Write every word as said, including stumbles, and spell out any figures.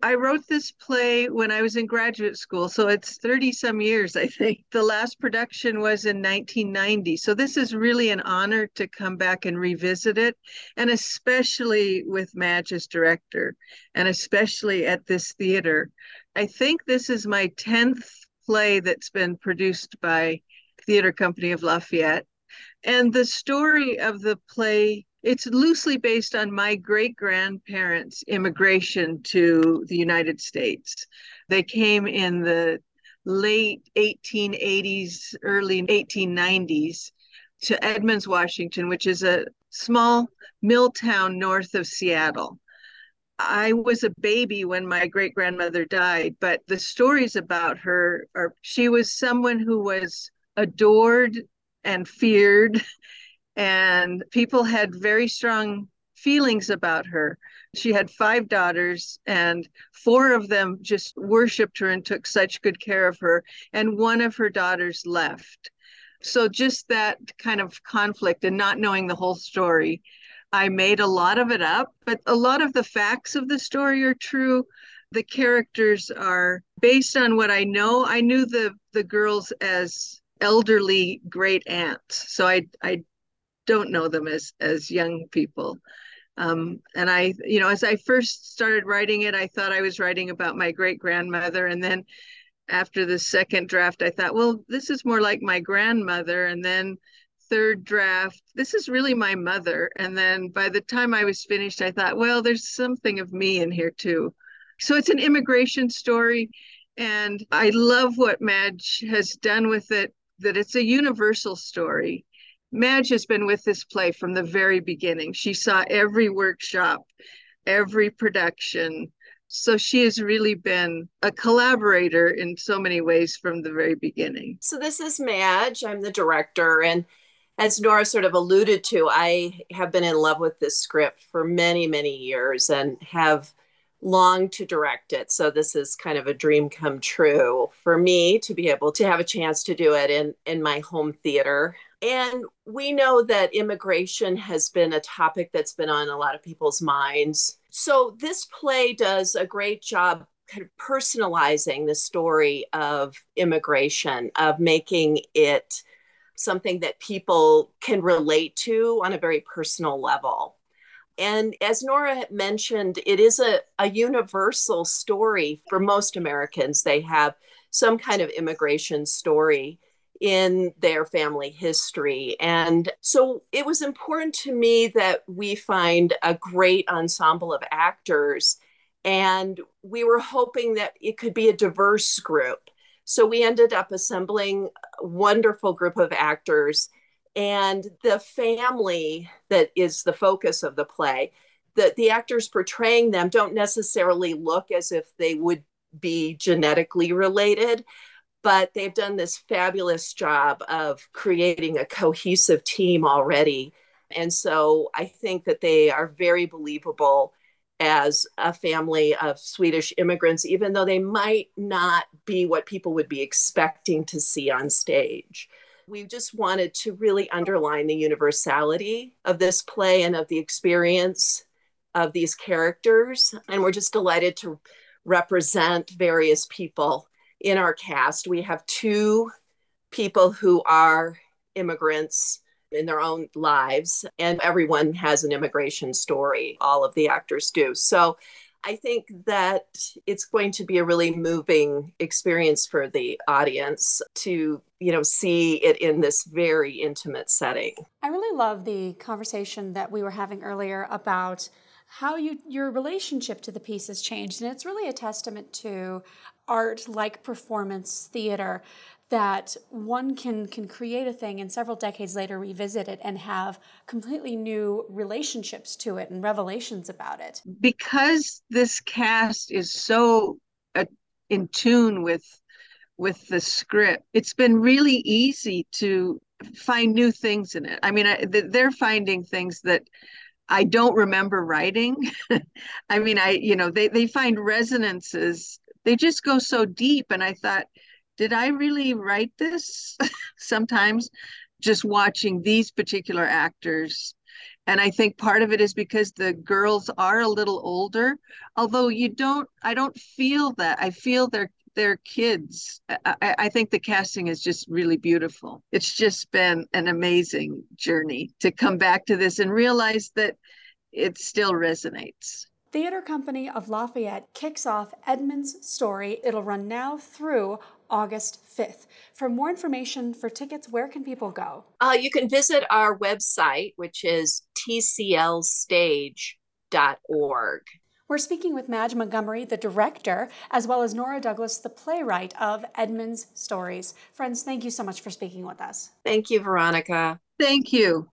I wrote this play when I was in graduate school, so it's thirty some years, I think. The last production was in nineteen ninety. So this is really an honor to come back and revisit it, and especially with Madge as director, and especially at this theater. I think this is my tenth play that's been produced by Theater Company of Lafayette. And the story of the play, it's loosely based on my great grandparents' immigration to the United States. They came in the late eighteen eighties, early eighteen nineties to Edmonds, Washington, which is a small mill town north of Seattle. I was a baby when my great grandmother died, but the stories about her are she was someone who was adored and feared, and people had very strong feelings about her. She had five daughters, and four of them just worshiped her and took such good care of her, and one of her daughters left. So, just that kind of conflict and not knowing the whole story, I made a lot of it up, but a lot of the facts of the story are true. The characters are based on what I know. I knew the the girls as elderly great aunts, so I I don't know them as as young people. Um, and I, you know, as I first started writing it, I thought I was writing about my great grandmother, and then after the second draft, I thought, well, this is more like my grandmother, and then third draft, this is really my mother. And then by the time I was finished, I thought, well, there's something of me in here too. So it's an immigration story. And I love what Madge has done with it, that it's a universal story. Madge has been with this play from the very beginning. She saw every workshop, every production. So she has really been a collaborator in so many ways from the very beginning. So this is Madge. I'm the director. And as Nora sort of alluded to, I have been in love with this script for many, many years and have longed to direct it. So this is kind of a dream come true for me to be able to have a chance to do it in, in my home theater. And we know that immigration has been a topic that's been on a lot of people's minds. So this play does a great job kind of personalizing the story of immigration, of making it something that people can relate to on a very personal level. And as Nora mentioned, it is a, a universal story for most Americans. They have some kind of immigration story in their family history. And so it was important to me that we find a great ensemble of actors. And we were hoping that it could be a diverse group. So we ended up assembling a wonderful group of actors, and the family that is the focus of the play, the, the actors portraying them don't necessarily look as if they would be genetically related, but they've done this fabulous job of creating a cohesive team already. And so I think that they are very believable as a family of Swedish immigrants, even though they might not be what people would be expecting to see on stage. We just wanted to really underline the universality of this play and of the experience of these characters. And we're just delighted to represent various people in our cast. We have two people who are immigrants in their own lives, and everyone has an immigration story. All of the actors do. So I think that it's going to be a really moving experience for the audience to, you know, see it in this very intimate setting. I really love the conversation that we were having earlier about how you your relationship to the piece has changed. And it's really a testament to art like performance theater, that one can can create a thing and several decades later revisit it and have completely new relationships to it and revelations about it. Because this cast is so uh, in tune with with the script, it's been really easy to find new things in it. I mean, I, they're finding things that I don't remember writing. I mean, I, you know, they, they find resonances. They just go so deep. And I thought, did I really write this? Sometimes just watching these particular actors And I think part of it is because the girls are a little older, although you don't, I don't feel that. I feel they're they're kids. I, I think the casting is just really beautiful. It's just been an amazing journey to come back to this and realize that it still resonates. Theater Company of Lafayette kicks off Edmund's Story. It'll run now through August fifth. For more information, for tickets, where can people go? Uh, you can visit our website, which is t c l stage dot org. We're speaking with Madge Montgomery, the director, as well as Nora Douglas, the playwright of Edmund's Stories. Friends, thank you so much for speaking with us. Thank you, Veronica. Thank you.